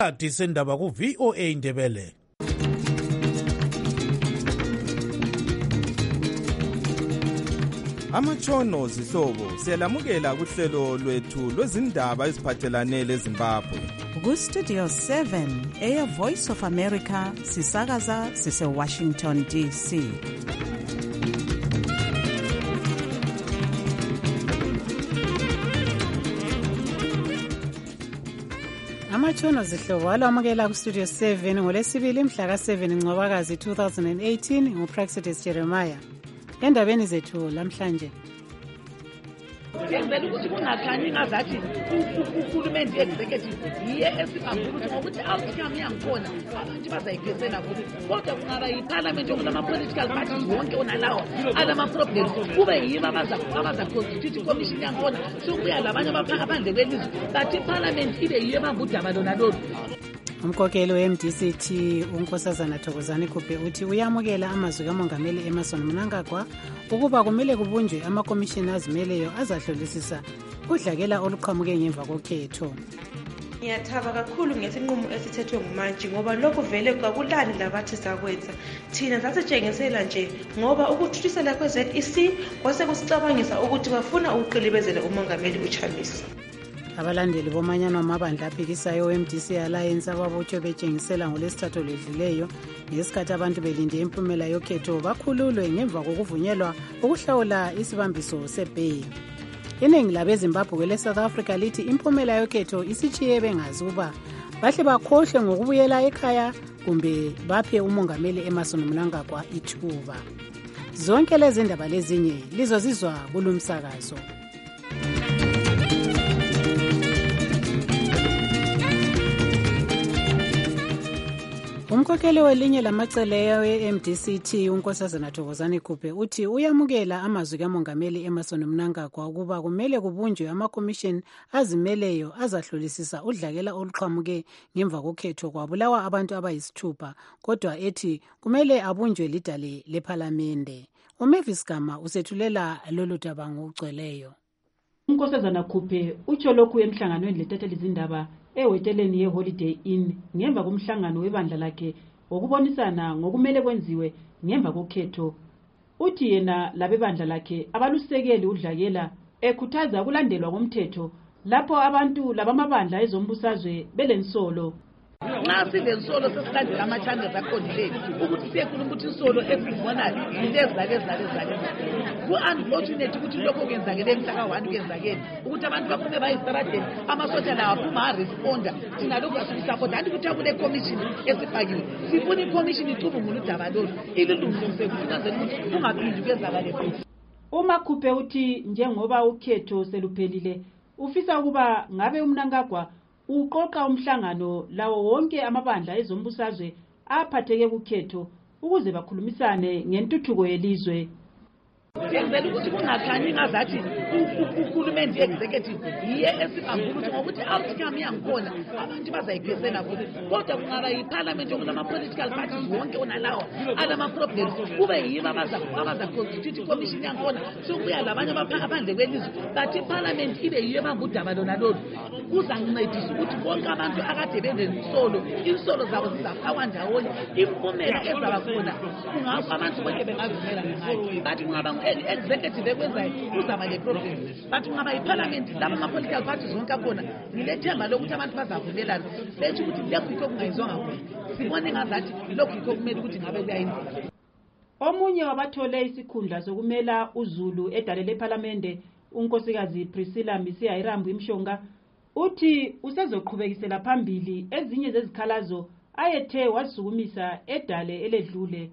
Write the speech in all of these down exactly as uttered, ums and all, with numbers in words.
Disendaba ku V O A Ndebele. Amatshono zihlobo siyalamukela kuhlelo lwethu lwezindaba eziphathelane leZimbabwe. Ku Studio seven Air Voice of America sisakaza sise Washington D C. Amatshono zihlobo alwamukela ku Studio seven ngolesibili mhla ka seven Ncwabakazi two thousand eighteen nguPraxidis Jeremiah. Endabeni zethu lamhlanje ngenzela ukuthi kungakhanyi ngazathi uhulumeni executive yiye esibambula ukuthi ngokuthi outcome yangikhona abantu bazayiphesela futhi kodwa kungaba yiparliament okunama-political parties wonke onalawo alama-problems kube yibo abaza-constitute commission yangikhona sokubuya labanye abaphandle kwelizwe but iparliament ibe yiyo ebamba udaba lona lolu. Umkhokheli we-M D C T uNkosazana Thokozani Khubhe uthi uyamukela amazwi kaMongameli Emmerson Mnangagwa ukuba kumele kubunjwe amakomishini azimeleyo azahlolisisa udlakela oluqhamuke ngemva kokhetho. Ngiyathaba kakhulu ngesinqumo esithethwe ngumantshi ngoba lokhu vele kwakulani labathi sakwenza thina sasitshengisela nje ngoba ukuthuthusela kwe-Z E C kwase kusicabangisa ukuthi bafuna ukuqilibezela umongameli uChamisa. Abalandeli bomanyano amabandla aphikisayo o-M D C Alliance ababotshwe betshengisela ngolesithathu ledluleyo ngesikhathi abantu belinde impumela yokhetho bakhululwe ngemva kokuvunyelwa ukuhlawula isibambiso sebheyi. Iningi labeZimbabwe le-South Africa lithi impumela yokhetho isitshiye bengazi ukuba bahle bakhohlwe ngokubuyela ekhaya kumbe baphe umongameli Emmerson Mnangagwa ithuba. Zonke lezi ndaba lezinye lizozizwa kulumsakazo. Umkhokheli welinye lamacele ye-M D C T uNkosazana Thokozani Khubhe uthi uyamukela amazwi kaMongameli Emmerson Mnangagwa ukuba kumele kubunjwe amakomishini azimeleyo azahlolisisa udlakela oluqhamuke ngemva kokhetho kwabulawa abantu abayisithupha kodwa ethi kumele abunjwe lidale lephalamende. uMavis Gama usethulela lolu daba ngokugcweleyo. uNkosazana Khubhe utsho lokhu emhlanganweni lethathela izindaba eweteleni ye-Holiday Inn ngemva komhlangano webandla lakhe wokubonisana ngokumele kwenziwe ngemva kokhetho. Uthi yena labebandla lakhe abalusekeli udlakela ekhuthaza ukulandelwa komthetho lapho abantu labamabandla ezombusazwe belensolo. Nxa silensolo sesilandela ama-channels aqondileyo ukuthi siyekhuluma ukuthi insolo esizibonayo yilezi lalezi lalezi lalezi. Ku-unfortunate ukuthi lokho kuyenzakele mhla ka-one kuyenzakele ukuthi abantu baphume bayisitaradeni amasotsha lawo aphuma aresponda thina lokhu asikusaphotha anti kuthiwa kule komishini esifakiwe sifuna ikomishini icubungule udaba lolu ililungisise kufinazela ukuthi kungaphindi kwenzakale futhi. Uma Khubhe uthi njengoba ukhetho seluphelile ufisa ukuba ngabe uMnangagwa uqoqa umhlangano lawo wonke amabandla ezombusazwe aphatheke kukhetho ukuze bakhulumisane ngentuthuko yelizwe. Ngenzela ukuthi kungakhanyi ngazathi uhulumeni executive yiye esibambula ukuthi ngokuthi outcome yangikhona abantu bazayiphesela futhi kodwa kungaba yiparliament okunama-political parties wonke onalawo alama-problems kube yibo abaza-constitute commission yangikhona sokubuya labanye abaphandle kwelizwe but iparliament ibe yiyo ebamba udaba lona lolu kuzancedisa ukuthi bonke abantu akade benensolo insolo zabo zizafakwa ndawonye impumela ezaba khona kungakho abantu bonke bengazimela ngayo but kungaba executive ekwenzayo kuzaba le-problem but kungaba yiparliament laba ama-political parties wonke akhona ngilethemba lokuthi abantu bazavumelana betsho ukuthi lokhu yikho kungayizwanga khona sibone ngazathi lokhu yikho kumele ukuthi ngabe kuyayenzeka. Omunye wabathole isikhundla sokumela uZulu edale lephalamende unkosikazi Priscilla Misiya Irambu Imshonga uthi usezoqhubekisela phambili ezinye zezikhalazo ayethe wasukumisa edale eledlule.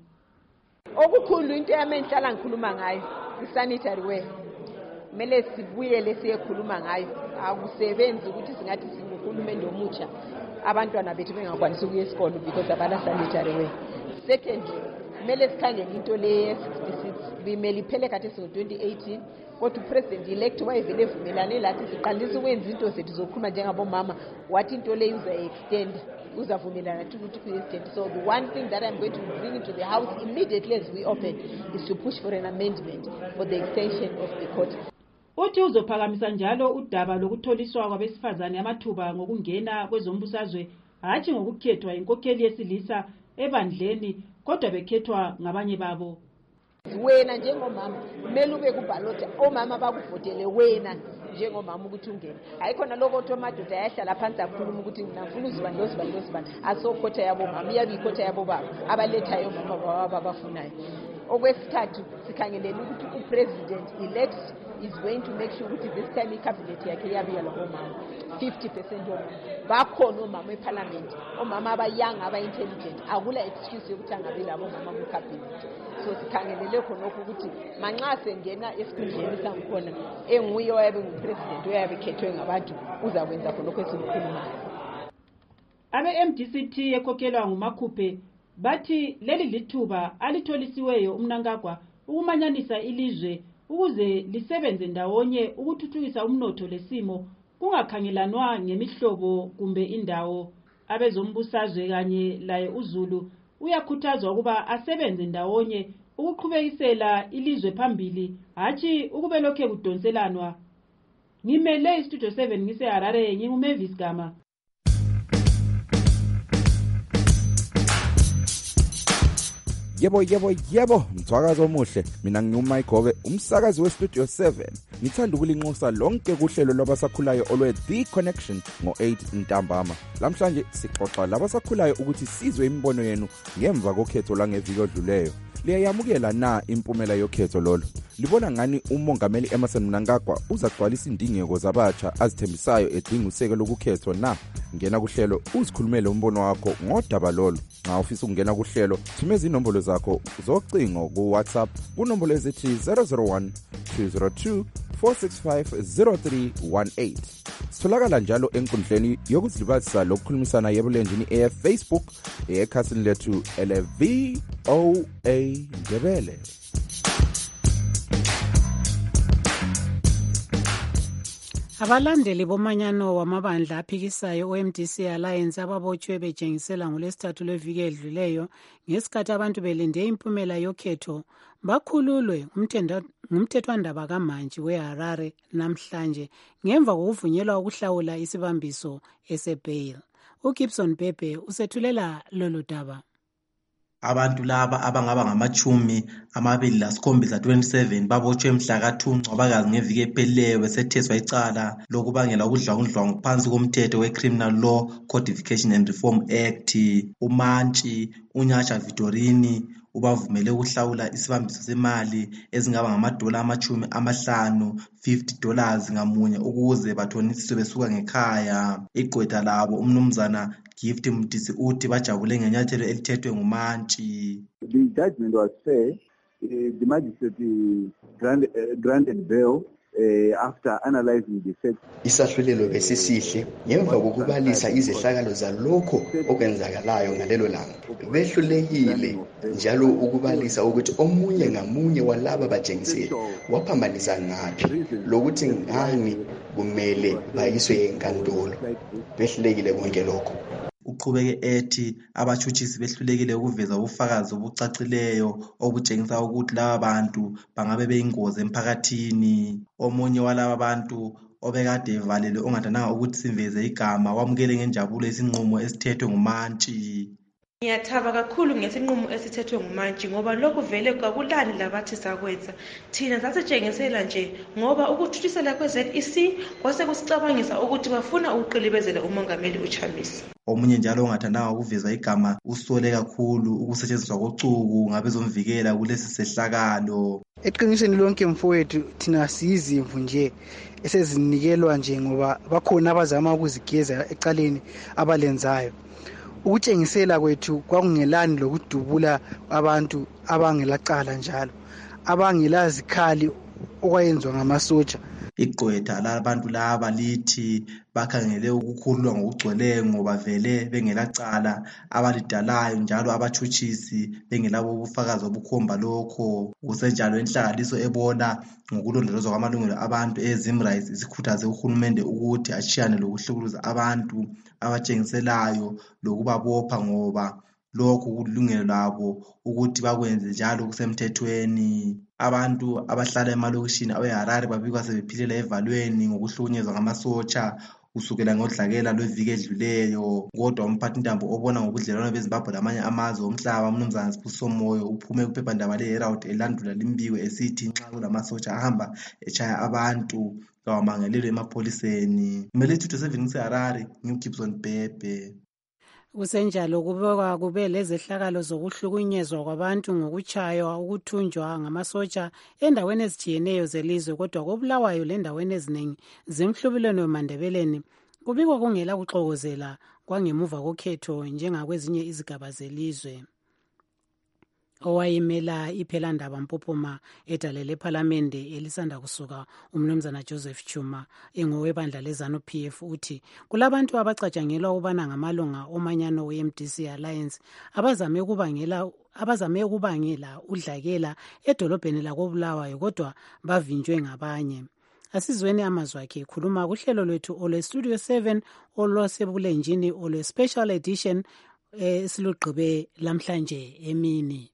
Okukhulu into yamenhlala ngikhuluma ngayo isanitary ware kumele sibuyele siyekhuluma ngayo akusebenzi ukuthi singathi singuhulumende omutsha abantwana bethu bengakwanisi ukuya esikolo because abana sanitary ware. Secondly kumele sikhangele into le ye-sixty-six bimele iphele khathi singo-twenty eighteen kodwa upresident elect wayevele evumelane lathi siqalisa ukwenza into zethu zokukhuluma njengabomama wathi into le uzayi-extend uzavumelana ukuthi ku-extend. So the one thing that I'm going to bring into the house immediately as we open is to push for an amendment for the extension of the court. Uthi uzophakamisa njalo udaba lokutholiswa kwabesifazane amathuba ngokungena kwezombusazwe hatshi ngokukhethwa inkokheli yesilisa ebandleni kodwa bekhethwa ngabanye babo. Wena njengomama kumele ube kubhalota omama bakuvotele wena njengomama ukuthi ungene. Ayikhona lokho ukuthi amadoda ayahlala phansi akhuluma ukuthi mina ngifuna uzibani lozibani lozibani asokhotha yabo mama iyabe ikhotha yabo baba abalethayo mama baba abafunayo. Okwesithathu sikhangelele ukuthi upresident elect is going to make sure ukuthi this time icabinet yakhe yabiya labo mama fifty percent omama bakhona omama eparliament omama abayanga aba-intelligent akula excuse yokuthi angabe labo mama mu-cabinet. So sikhangelele khonokho ukuthi manxa sengena esikhundleni sangikhona enguye oyabe ngupresident oyabe khethwe ngabantu uzakwenza khonokho esikukhulumayo. Abe-M D C T ekhokhelwa nguMakhuphe bathi leli lithuba alitholisiweyo uMnangagwa ukumanyanisa ilizwe ukuze lisebenze ndawonye ukuthuthukisa umnotho lesimo kungakhangelanwa ngemihlobo kumbe indawo. Abezombusazwe kanye laye uZulu uyakhuthazwa ukuba asebenze ndawonye ukuqhubekisela ilizwe phambili hatshi ukube lokhe kudonselanwa. Ngimele istudio seven ngise-Harare nginguMavis Gama. Yebo yebo yebo mthwakazi omuhle, mina nginguMayigobe umsakazi westudio seven. Ngithanda ukulinxusa lonke kuhlelo lwabasakhulayo olwe The Connection ngo eight ntambama. Lamhlanje sixoxa labasakhulayo ukuthi sizwe imibono yenu ngemva kokhetho langeviki odluleyo. Liyayamukela na impumela yokhetho lolo? Libona ngani umongameli Emmerson Mnangagwa uzagcwalisa indingeko zabatsha azithembisayo edinga useke lokukhetho na? Ngena kuhlelo uzikhulumele umbono wakho ngodaba lolo. Nxa ufisa ukungena kuhlelo thumeza inombolo zakho zocingo ku WhatsApp kunombolo ezithi zero zero one two zero two four six five zero three one eight. Sitholakala njalo enkundleni yokuzilibazisa lokukhulumisana yebulenjini e-Facebook ekhasini lethu ele V O A Ndebele. Abalandeli bomanyano wamabandla aphikisayo o-M D C Alliance ababotshwe betshengisela ngolwesithathu lweviki edluleyo ngesikhathi abantu belinde impumela yokhetho bakhululwe ngumthethwandaba kaMantshi weHarare namhlanje ngemva kokuvunyelwa ukuhlawula isibambiso esebail. uGibson Pepe usethulela lolu daba. Abantu laba abangaba ngamachumi amabili lasikhombisa twenty-seven babotshwe mhla ka two Ncwabakazi ngeviki ephelileyo besetheswa icala lokubangela ukudlwangudlwa ngaphansi komthetho we-Criminal Law Codification and Reform Act. uMantshi uNyasha Vitorini ubavumele ukuhlawula isibambiso semali ezingaba ngamadola amachumi amahlanu fifty dollars ngamunye ukuze bathonisiswe besuka ngekhaya. Igqwetha labo umnumzana Gift Mdisi uthi bajabule ngenyathelo elithethwe nguMantshi. The judgment was fair. Uh, the magistrate granted, uh, granted bail uh, after analyzing the facts. Isahlulelo besisihle ngemva kokubalisa izehlakalo zalokho okwenzakalayo ngalelo langa. Behlulekile njalo ukubalisa ukuthi omunye ngamunye walaba bajengiseli waphambanisa ngaphi lokuthi ngani kumele bayiswe enkantolo. Behlulekile konke lokho. Uqhubeke ethi abatshutshisi behlulekile ukuveza ubufakazi obucacileyo obutshengisa ukuthi laba bantu bangabe beyingozi emphakathini. Omunye walaba bantu obekade evalelwe ongathandanga ukuthi simveze igama wamukele ngenjabulo isinqumo esithethwe nguMantshi. Ngiyathaba kakhulu ngesinqumo esithethwe nguMantshi ngoba lokhu vele kwakulani labathi sakwenza. Thina sasitshengisela nje ngoba ukuthuthisela kwe-Z E C kwase kusicabangisa ukuthi bafuna ukuqilibezela umongameli uChamisa. Omunye njalo ongathandanga ukuveza igama usole kakhulu ukusetshenziswa kocuku ngabezomvikela kulesi sehlakalo. Eqinisweni lonke mfowethu thina sizimvu nje esezinikelwa nje ngoba bakhona abazama ukuzigeza ecaleni abalenzayo. Ukutshengisela kwethu kwakungelani lokudubula abantu abangelacala njalo abangelazikhali okwayenzwa ngamasotsha. Igqwetha labantu laba lithi bakhangele ukukhululwa ngokugcweleyo ngoba vele bengelacala abalidalayo njalo abatshutshisi bengelabo ubufakazi obukhomba lokho. Kusenjalo inhlangaliso ebona ngokulondolozwa kwamalungelo abantu eZimrise isikhuthaze uhulumende ukuthi ashiyane lokuhlukuluza abantu abatshengiselayo lokubabopha ngoba lokhu kulungelo labo ukuthi bakwenze njalo kusemthethweni. Abantu abahlala emalokishini aweHarare babikwa sebephilela evalweni ngokuhlukunyezwa ngamasotsha kusukela ngodlakela lweviki edluleyo. Kodwa umphathintambo obona ngobudlelwano beZimbabwe lamanye amazwe omhlaba umnumzana Sibusiso Moyo uphume kuphephandaba le-Herald elandula limbiko esithi nxa kulamasotsha ahamba echaya abantu kawamangalelwe emapholiseni. Melethi twenty-seven ngiseHarare, ngiuGibson Bhebhe. Kusenjalo kubekwa kube lezehlakalo zokuhlukunyezwa kwabantu ngokuchaywa ukuthunjwa ngamasotsha endaweni ezitshiyeneyo zelizwe, kodwa koBulawayo lendaweni eziningi zemhlubulweni weMandebeleni kubikwa kungela kuxokozela kwangemuva kokhetho njengakwezinye izigaba zelizwe. Owayemela iPhelandaba Mpophoma edalele ePhalamende elisanda kusuka umnumzana Joseph Chuma engowebandla leZANU P F uthi kulabantu abacatshangelwa ukubana ngamalunga omanyano we-M D C Alliance abazame ukubangela abazame ukubangela udlakela edolobheni lakoBulawayo kodwa bavinjwe ngabanye. Asizweni amazwi akhe ekhuluma kuhlelo lwethu olwe Studio seven olwasebulenjini olwe Special Edition esilugqibe lamhlanje emini.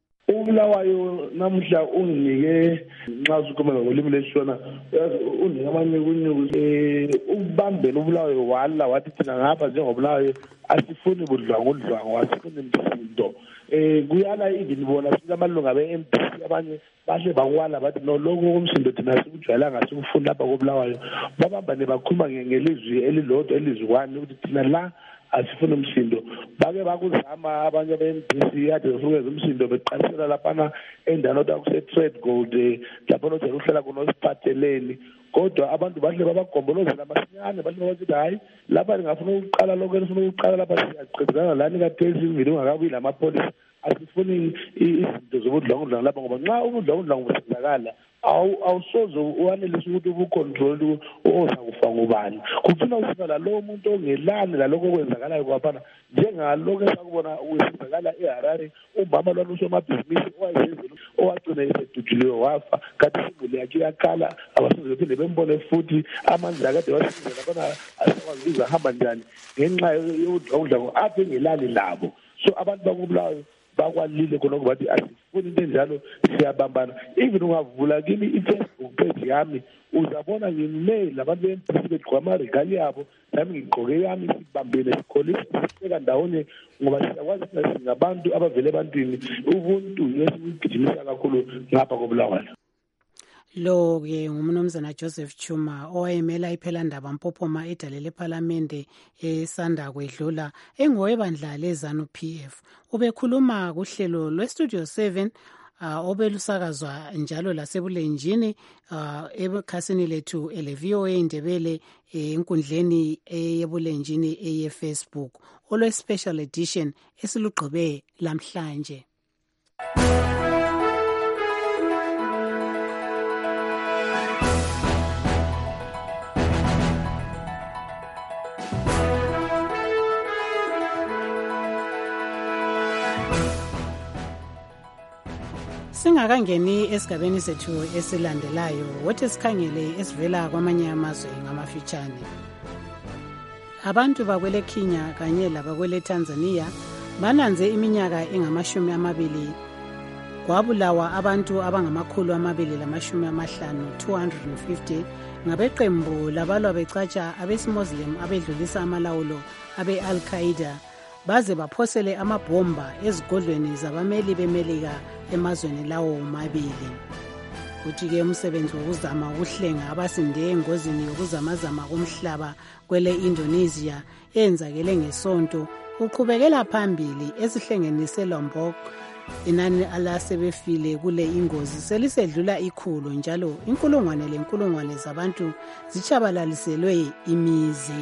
uBulawayo namuhla unginike nxa usukhuluma ngolimi leshona unginike amanye kunyuku eh ubambele uBulawayo wala wathi thina ngapha njengoBulawayo asifuni budlwangudlwangu asifuni imisindo eh kuyala even bona sinamalunga be-M D C abanye bahle bakwala bathi no lokho kumsindo thina sikujwayelanga sikufuna lapha koBulawayo babambane bakhuluma ngelizwi elilodwa elizwani ukuthi thina la asifuna umsindo bake bakuzama abanye be-M D C ade ufukeza umsindo beqalisela laphana endaweni okuse Trade Gold lapho nothi uhlala kunosiphatheleni kodwa abantu bahle babagombolozela masinyane bahle bathi hayi lapha ngafuna ukuqala lokho ngifuna ukuqala lapha siyaqedana lani kaThesi ngini ungakabi lamapolisi asifuni izinto zobudlwangudlwangu lapha ngoba nxa ubudlwangudlwangu busizakala awu awusoze uwanelise ukuthi ubucontrol ozakufa ngubani kuthina usifala lo muntu ongelani laloko kwenzakalayo kwaphana njengaloko esakubona usizakala eHarare umama lwalusomabhizinisi owayezenzela owagcina esedujuliwe wafa kanti isibuli yakhe yakhala abasoze bephinde bembone futhi amandla akade wasizela bona asakwazi ukuzahamba njani ngenxa yodlawudlawo apha engelani labo so abantu bakubulawayo bakwalile khona ukuthi asifuni into enjalo siyabambana even ungavula kimi iFacebook page yami uzabona ngimmail abantu be-M D C begqoka amaregali yabo nami ngigqoke yami sibambene sikholisa sibeka ndawonye ngoba siyakwazi ukuthi singabantu abavele ebantwini ubuntu yesikugijimisa kakhulu ngapha koBulawayo. Lo-ke ngumnumzana Joseph Chuma owayemela iPhelandaba Mpophoma edalele ePhalamende esanda kwedlula engowebandla leZANU P F. Ubekhuluma kuhlelo lweStudio seven uh, obelusakazwa njalo lasebulenjini uh, ekhasini lethu ele-V O A Indebele enkundleni eyebulenjini eye-Facebook olwe-Special Edition esilugqibe lamhlanje. Singakangeni esigabeni sethu esilandelayo wothi sikhangele esivela kwamanye amazwe ngamafitshane. Abantu bakwele Kenya kanye labakwele Tanzania bananze iminyaka engamashumi amabili kwabulawa abantu abangamakhulu amabili lamashumi amahlanu two hundred fifty ngabeqembu labalwa becatsha abesimuslim abedlulisa amalawulo abe-Al-Qaeda baze baphosele amabhomba ezigodlweni zabameli bemelika emazweni lawo omabili. Kuthi-ke umsebenzi wokuzama ukuhlenga abasinde engozini yokuzamazama komhlaba kwele Indonesia eyenzakele ngesonto uqhubekela phambili esihlengenise Lombok. Inani alasebefile kule ingozi selisedlula ikhulu njalo inkulungwane lenkulungwane zabantu zichabalaliselwe imizi.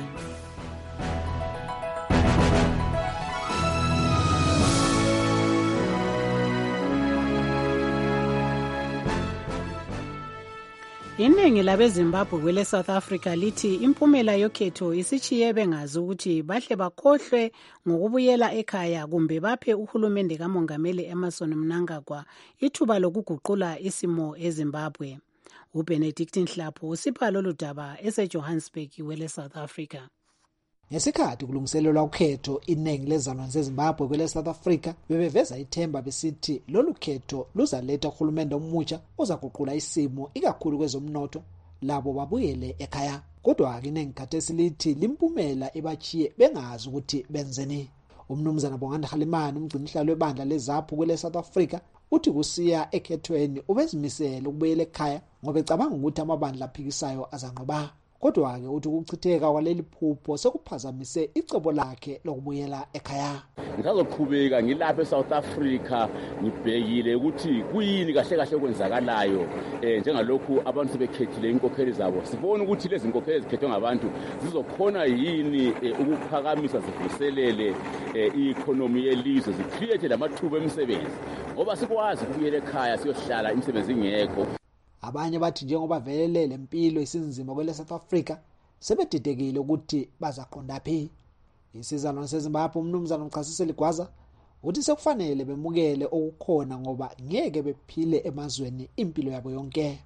Iningi labeZimbabwe kwele South Africa lithi impumela yokhetho isichiye bengazi ukuthi bahle bakhohlwe ngokubuyela ekhaya kumbe baphe uhulumende kaMongameli Emmerson Mnangagwa ithuba lokuguqula isimo eZimbabwe. uBenedict Nhlapho usipha lolu daba eseJohannesburg kwele South Africa. Ngesikhathi kulungiselelwa ukhetho iningi lezalwane zeZimbabwe kwele South Africa bebeveza ithemba besithi lolu khetho luzaletha uhulumende omutsha ozaguqula isimo ikakhulu kwezomnotho labo babuyele ekhaya. kodwa-ke inengikhathesi lithi limpumela ebachiye bengazi ukuthi benzeni. Umnumzana Bongani Halimani, umgcinihlalo webandla lezaphu kwele South Africa, uthi kusiya ekhethweni ubezimisele ukubuyela ekhaya ngoba ecabanga ukuthi amabandla aphikisayo azanqoba. Kodwa-ke uthi ukuchitheka kwaleli phupho sekuphazamise icebo lakhe lokubuyela ekhaya. Ngisazoqhubeka ngilapha eSouth Africa ngibhekile ukuthi kuyini kahle kahle okwenzakalayo eh njengalokhu abantu sebekhethile inkokheli zabo. Sibona ukuthi lezi inkokheli ezikhethwe ngabantu zizokhona yini ukuphakamisa zivuselele i-economy yelizwe, zicreate lamathuba emisebenzi ngoba sikwazi ukubuyela ekhaya siyohlala imisebenzi ingekho. Abanye bathi njengoba velele lempilo isinzima kwele South Africa sebedidekile ukuthi bazaqonda phi. Isizalwane seZimbabwe umnumzana umchasiseli Gwaza uthi sekufanele bemukele okukhona ngoba ngeke bephile emazweni impilo yabo yonke.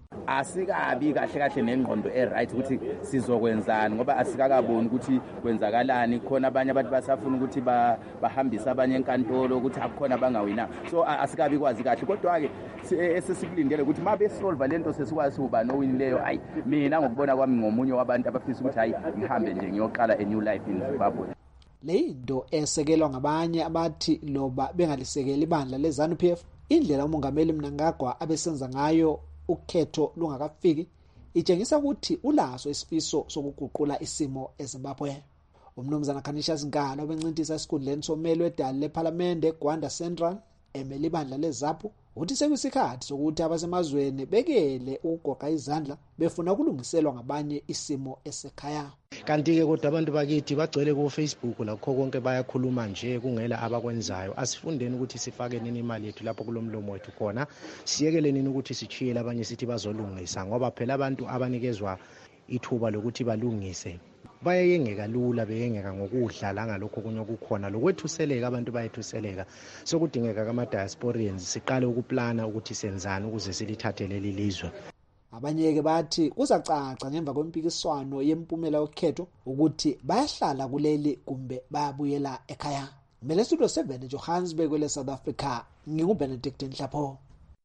Asikabi kahle kahle nengqondo eright ukuthi sizokwenzani ngoba asikakaboni ukuthi kwenzakalani. Khona abanye abantu basafuna ukuthi bahambise abanye enkantolo ukuthi akukhona bangawina, so asikabi kwazi kahle. Kodwa ke esesikulindele ukuthi mabe solve lento sesikwazi uba nowinileyo. Hayi mina ngokubona kwami ngomunye wabantu abafisa ukuthi hayi ngihambe nje ngiyoqala a new life in Zimbabwe. Le into esekelwa ngabanye abathi loba bengalisekeli ibandla leZANU-P F, indlela umongameli Mnangagwa abesenza ngayo ukhetho lungakafiki itshengisa ukuthi ulaso isifiso sokuguqula isimo eZimbabwe. Umnumzana Khanisha Zingalo obencintisa esikhundleni someli wedala leParliament eGwanda Central emeli ibandla leZAPHU uthi sekuyisikhathi sokuthi abasemazweni bekele ukugoqa izandla befuna ukulungiselwa ngabanye isimo esekhaya. Kanti-ke kodwa abantu bakithi bagcwele ku Facebook lakho konke bayakhuluma nje kungela abakwenzayo. Asifundeni ukuthi sifake nini imali yethu lapho kulomlomo wethu khona, siyekele nini ukuthi sichiyele abanye sithi bazolungisa ngoba phela abantu abanikezwa ithuba lokuthi balungise bayayengeka lula, beyengeka ngokudla la ngalokho kunye okukhona lokwethuseleka, abantu bayethuseleka. Sokudingeka kama-diasporians siqale ukuplana ukuthi senzani ukuze silithathe leli lizwe. Abanye-ke bathi kuzacaca ngemva kwempikiswano yempumela yokhetho ukuthi bayahlala kuleli kumbe bayabuyela ekhaya. Mele Studio seven Johannesburg kwele South Africa, nginguBenedict Nhlapho.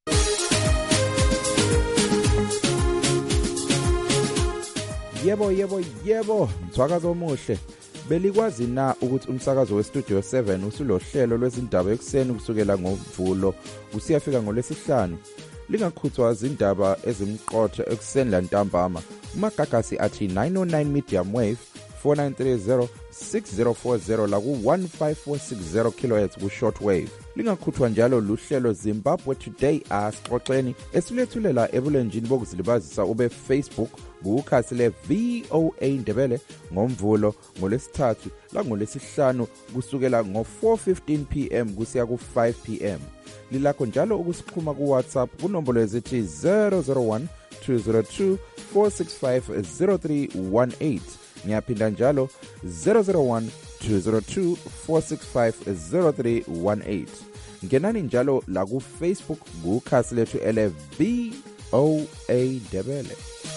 Yebo yebo yebo, mthwakazo omuhle. Belikwazi na ukuthi umsakazo weStudio seven usulohlelo lwezindaba ekuseni kusukela ngoMvulo usiyafika ngolesihlanu. Lingakhuthwa izindaba ezimqotho ekuseni lantambama. Umagagasi athi nine oh nine medium wave four nine three zero six zero four zero la ku one five four six zero kilohertz ku short wave. Lingakhuthwa njalo luhlelo Zimbabwe Today asixoxeni esilethulela ebulenjini bokuzilibazisa ube Facebook kukhasi le V O A Ndebele ngoMvulo ngolesithathu la ngolesihlanu kusukela ngo four fifteen p m kusiya ku five p m. Lilakho njalo ukusikhuma ku WhatsApp kunombolo ezithi zero zero one two zero two four six five zero three one eight. Ngiyaphinda njalo zero zero one two zero two four six five zero three one eight. Ngenani njalo la ku Facebook kukhasi lethu ele V O A Ndebele.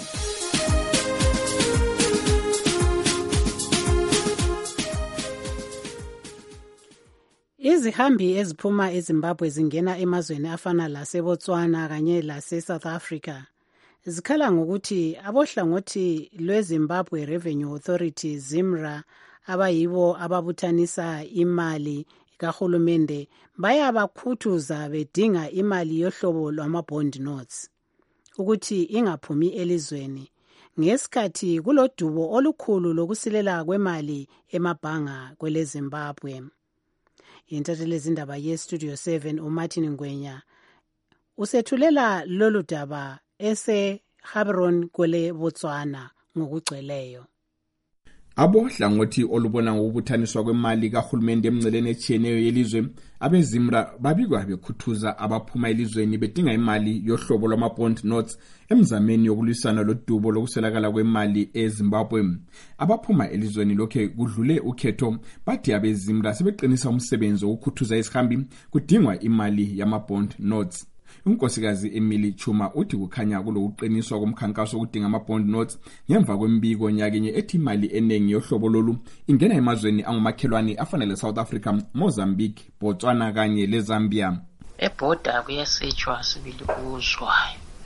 Izihambi eziphuma eZimbabwe zingena emazweni afana laseBotswana kanye laseSouth Africa zikhala ngokuthi abohlangothi lweZimbabwe Revenue Authority ZIMRA abayibo ababuthanisa imali kahulumende bayabakhuthuza bedinga imali yohlobo lwama-bond notes ukuthi ingaphumi elizweni ngesikhathi kulodubo olukhulu lokusilela kwemali emabhanga kweleZimbabwe. Intatheli zindaba yeStudio seven uMartin Ngwenya usethulela lolu daba ese Gaborone kwele Botswana ngokugcweleyo. Abohlangothi olubona ngokubuthaniswa kwemali kahulumende emnceleni etshiyeneyo yelizwe abeZIMRA babikwa bekhuthuza abaphuma elizweni bedinga imali yohlobo lwama-bond notes emzameni yokulwisana lodubo lokuselakala kwemali eZimbabwe. Abaphuma elizweni lokhe kudlule ukhetho bathi abeZIMRA sebeqinisa umsebenzi wokukhuthuza isihambi kudingwa imali yama-bond notes. Unkosikazi Emily Chuma uthi kukhanya kulokuqiniswa komkhankaso okudinga ama-bond notes ngemva kwembiko nyakenye ethi imali enengi yohlobo lolu ingena emazweni angumakhelwane afana leSouth Africa, Mozambique, Botswana kanye leZambia. Ebhoda kuyasetshwa sibili kuzwayo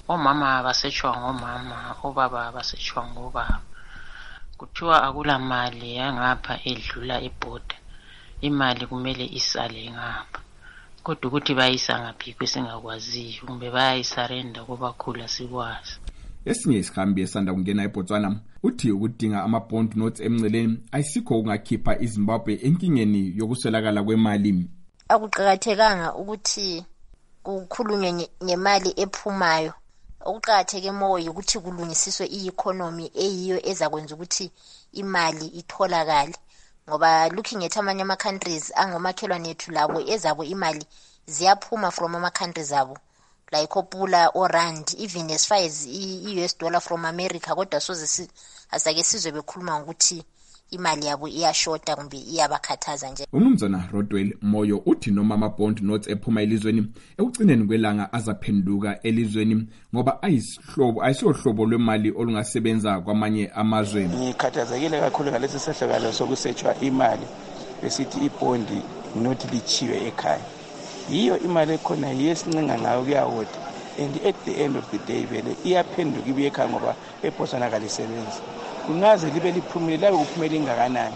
omama basetshwa ngomama, obaba basetshwa ngobaba. Kuthiwa akula mali yangapha edlula ibhoda, imali kumele isale ngapha. Kodwa ukuthi bayisa ngaphi kwesingakwaziyo, kumbe bayayisarenda kubakhulu sikwazi. Esinye isihambi esanda kungena eBotswana uthi ukudinga ama-bond notes emnceleni ayisikho kungakhipha iZimbabwe enkingeni yokuswelakala kwemali. Akuqakathekanga ukuthi kukhulunywe ngemali ephumayo. Okuqakatheke moyo ukuthi kulungisiswe i-economy eyiyo ezakwenza ukuthi imali itholakale. Ngoba looking at amanye ama-countries angomakhelwane ethu labo ezabo imali ziyaphuma from ama-countries abo. Like Opula or Rand, even as far as i-U S dollar from America, kodwa soze asake sizwe bekhuluma ukuthi imali yabo iyashota kumbe iyabakhathaza nje. Umnumzana Rodwell Moyo uthi noma ama-bond notes ephuma elizweni ekugcineni kwelanga azaphenduka elizweni ngoba ayisihlobo ayisiyohlobo lwemali olungasebenza kwamanye amazwe. Ngikhathazekile kakhulu ngalesi sehlakalo sokusetshwa imali besithi ibondi nothi lichiwe ekhaya. Yiyo imali ekhona yesincenga ngayo kuyawona, and at the end of the day vele iyaphenduka ibuye ekhaya ngoba eBotswana kalisebenzi. Kungaze libe liphumile labe kuphumela ingakanani.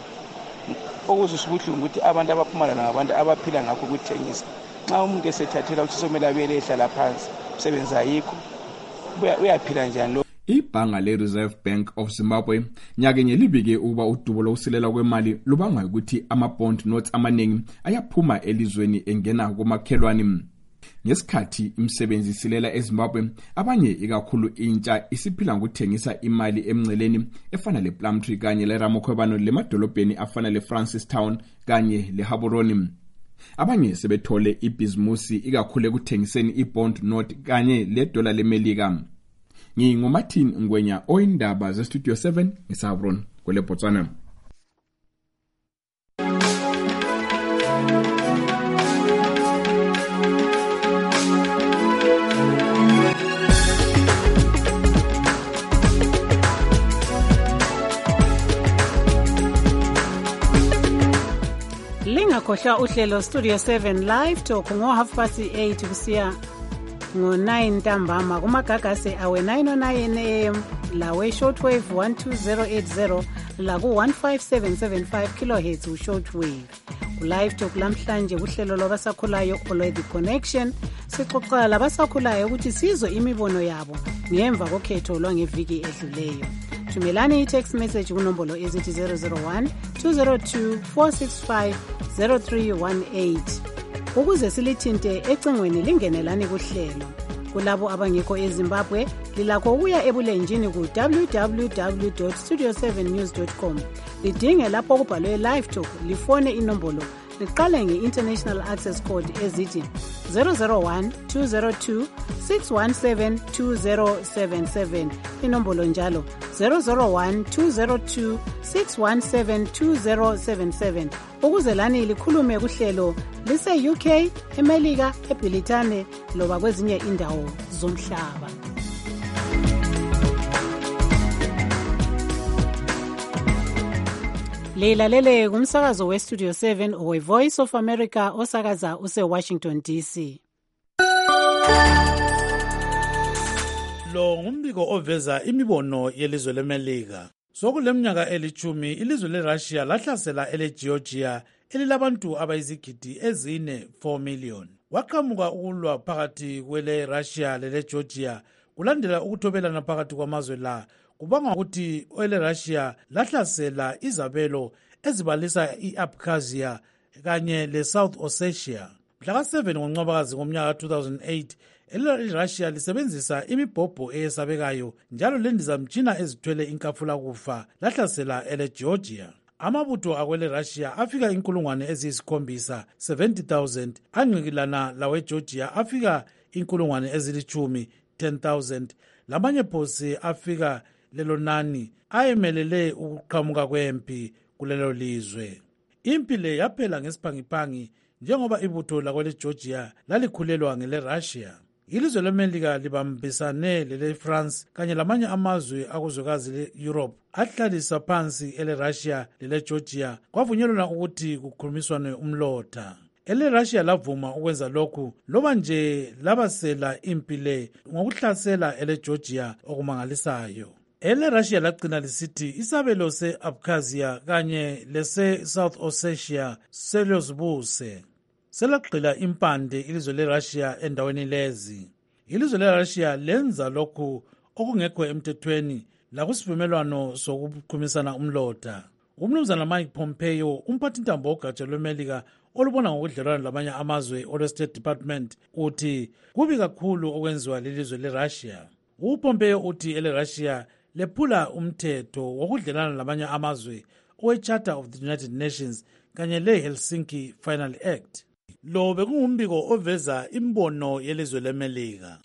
Okuzwe ubuhlungu ukuthi abantu abaphumala ngabantu abaphila ngakho ukuthengisa. Xa umuntu esethathela ukuthi somela abele ehlala phansi, umsebenzi ayikho. Uyaphila njani lo? Ibhanga le-Reserve Bank of Zimbabwe nyakenye libike uba udubo lokusilela kwemali lubangwa ukuthi ama-bond notes amaningi ayaphuma elizweni engena kumakhelwane. Ngesikhathi imisebenzi isilela eZimbabwe, abanye ikakhulu intsha isiphila ngokuthengisa imali emnceleni efana lePlumtree kanye leRamokhwebano lemadolobheni afana leFrancistown kanye leHaburoni. Abanye sebethole ibhizimusi ikakhulu ekuthengiseni i-bond note kanye ledola lemelika. NginguMartin Ngwenya oyindaba zeStudio seven eSavron kwele Botswana. Lingakhohlwa uhlelo Studio seven Live Talk ngo half past eight kusiya ngo nine ntambama kumagagase awe nine oh nine a m lawe shortwave one two zero eight zero la ku one five seven seven five kilohertz u shortwave. Ku live talk lamhlanje kuhlelo lwabasakhulayo olwe the connection sixoxela labasakhulayo ukuthi sizwe imibono yabo ngemva kokhetho lwangeviki edluleyo. Thumelani i-text message kunombolo ezithi zero zero one two zero two four six five zero three one eight. Ukuze silithinte ecingweni lingenelani kuhlelo. Kulabo abangekho eZimbabwe lilakho ukuya ebulenjini ku w w w dot studio seven news dot com. Lidinge lapho kubhalwe live talk lifone inombolo liqale nge-international access code ezithi zero zero one two zero two six one seven two zero seven seven. Inombolo njalo zero zero one two zero two six one seven two zero seven seven. Ukuze lani likhulume kuhlelo lise U K, eMelika, eBritane loba kwezinye indawo zomhlaba. Lilalele kumsakazo we Studio seven owe Voice of America osakaza use Washington D C. Lo ngumbiko oveza imibono yelizwe leMelika. Sokuleminyaka elithumi ilizwe leRussia lahlasela eleGeorgia elilabantu abayizigidi ezine four million. Waqhamuka ukulwa phakathi kwele Russia lele Georgia kulandela ukuthobelana phakathi kwamazwe la kubanga ukuthi ele Russia lahlasela izabelo ezibalisa iAbkhazia kanye leSouth Ossetia. Mhla seven ngoNcwabakazi ngomnyaka two thousand eight iRussia lisebenzisa imibhobho eyesabekayo njalo lendizamtshina ezithwele inkafula kufa lahlasela eleGeorgia. Amabutho akwele Russia afika inkulungwane eziyisikhombisa seventy thousand angqikilana lawe Georgia afika inkulungwane ezilithumi ten thousand. Lamanye phosi afika lelo nani ayemelele ukuqhamuka kwempi kulelo lizwe. Impi le yaphela ngesiphangipangi njengoba ibutho lakwele Georgia lalikhulelwa ngele Russia. Ilizwe leMelika libambisane lele France kanye lamanye amazwe akuzwekazi le-Europe ahlalisa phansi ele Russia lele Georgia kwavunyelwana ukuthi kukhulumiswane umlotha. ele-Russia lavuma ukwenza lokhu loba nje labasela impi le ngokuhlasela ele-Georgia okumangalisayo. Ele-Russia lagcina lisithi isabelo se-Abkhazia kanye lese-South Ossetia selozibuse. Selagxila impande ilizwe le-Russia endaweni lezi. Ilizwe le-Russia lenza lokhu okungekho emthethweni lakusivumelwano sokuqhumisana umlota. Umnumzana Mike Pompeo, umphathintambo wogatsha lweMelika olubona ngokudlelwana lamanye amazwe olwe-State Department, uthi kubi kakhulu okwenziwa lilizwe le-Russia. UPompeo uthi ele-Russia lephula umthetho wokudlelana lamanye amazwe owe-Charter of the United Nations kanye le-Helsinki Final Act. Lo bekungumbiko oveza imbono yelizwe leMelika.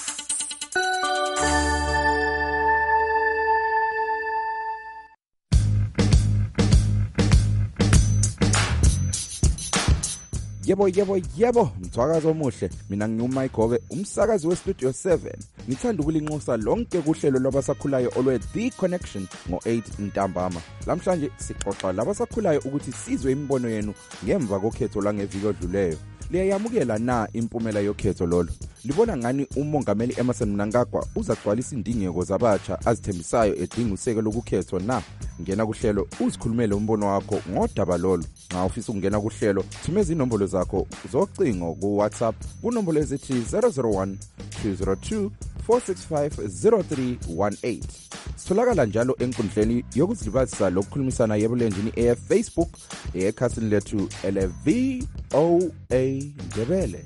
Yebo yebo yebo mthwakazi omuhle, mina ngiuMayigobe umsakazi weStudio seven. Ngithanda ukulinxusa lonke kuhlelo lwabasakhulayo olwe The Connection ngo eight ntambama. Lamhlanje sixoxa labasakhulayo ukuthi sizwe imbono yenu ngemva kokhetho langeviki odluleyo. Liyayamukela na impumela yokhetho lolo? Libona ngani umongameli Emmerson Mnangagwa uzagcwalisa indingeko zabatsha azithembisayo edinga useko lokukhetho na? Ngena kuhlelo uzikhulumele umbono wakho ngodaba lolo. Nxa ufisa ukungena kuhlelo thumeza inombolo zakho zocingo ku WhatsApp kunombolo ezithi zero zero one two zero two four six five zero three one eight. Sitholakala njalo enkundleni yokuzilibazisa lokukhulumisana yebulenjini e Facebook ekhasini lethu L V O A Ndebele.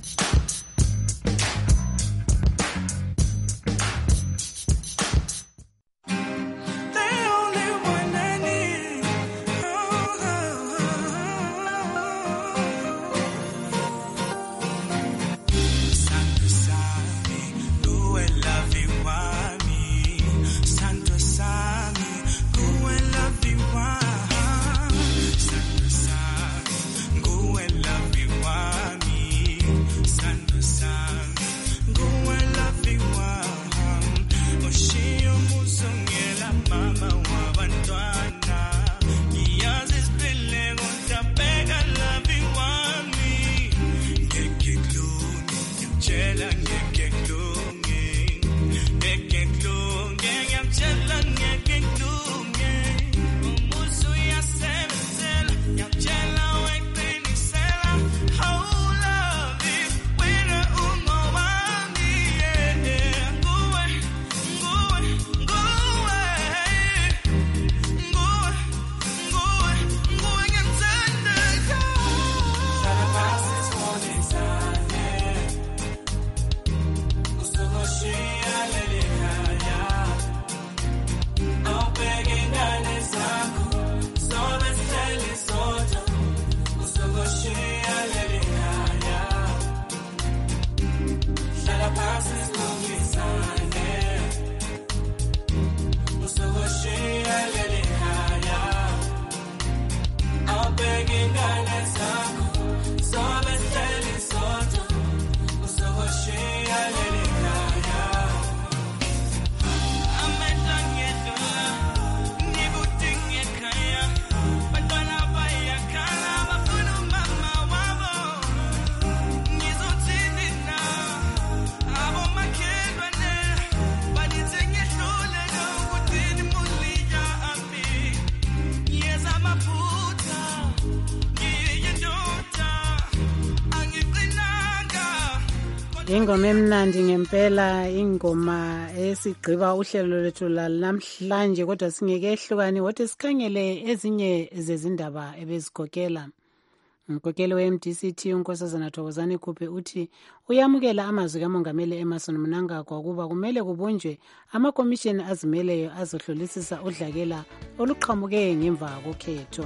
Ingoma emnandi ngempela, ingoma esigqiba uhlelo lethu namhlanje, kodwa singeke ehlukani wothi sikhangele ezinye zezindaba ebezigokela. Umgokeli we-M D C T uNkosazana Thokozani Khuphe uthi uyamukela amazwi kaMongameli Emmerson Mnangagwa kuba kumele kubunjwe amakomishini azimeleyo azohlolisisa udlakela oluqhamuke ngemva kokhetho.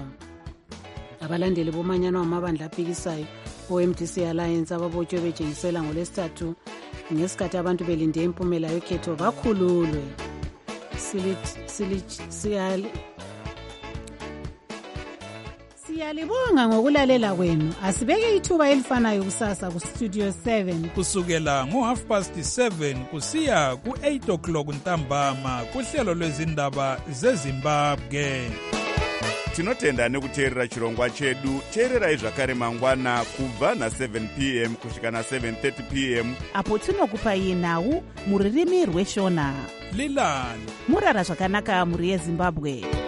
Abalandeli bomanyano wamabandla aphikisayo o-M D C Alliance ababotshwe betshengisela ngolwesithathu ngesikhathi abantu belinde impumela yokhetho bakhululwe. Siyalibonga ngokulalela kwenu. Asibeke ithuba elifanayo kusasa kuStudio seven kusukela ngo half past seven kusiya ku eight o'clock ntambama kuhlelo lwezindaba zeZimbabwe. tinotenda nekuteerera chirongwa chedu. Teererai zvakare mangwana kubva na-seven p m kusvika na-seven thirty p m apo tinokupai nhau mururimi rweshona. Lilan murara zvakanaka muri yeZimbabwe.